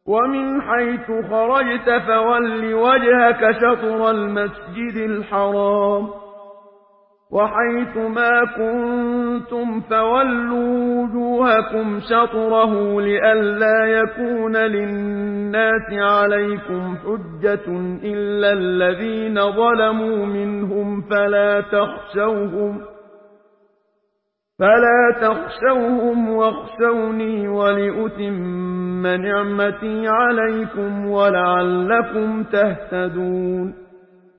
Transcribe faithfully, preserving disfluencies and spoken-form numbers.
ومن حيث خرجت فول وجهك شطر المسجد الحرام وحيث ما كنتم فولوا وجوهكم شطره لئلا يكون للناس عليكم حجة إلا الذين ظلموا منهم فلا تخشوهم فلا تخشوهم واخشوني ولأتم نعمتي عليكم ولعلكم تهتدون